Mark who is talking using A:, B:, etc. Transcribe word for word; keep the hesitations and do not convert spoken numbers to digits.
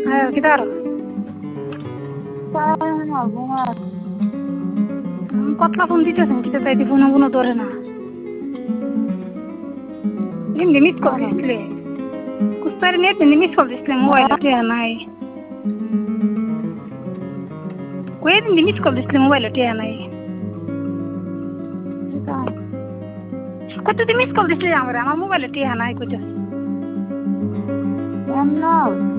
A: Ayo kita aro. Kotla phone দিতেছেন kita তাই phone phone ধরে না নিম মিস কল দিছিলে কুস্তার নেট নিম মিস কল দিছিলে মোবাইল তে নাই কই নিম মিস কল দিছিলে মোবাইল তে নাই কত দিন মিস কল দিছিলে আমরা আমার মোবাইল তে নাই কইতাছ
B: এমন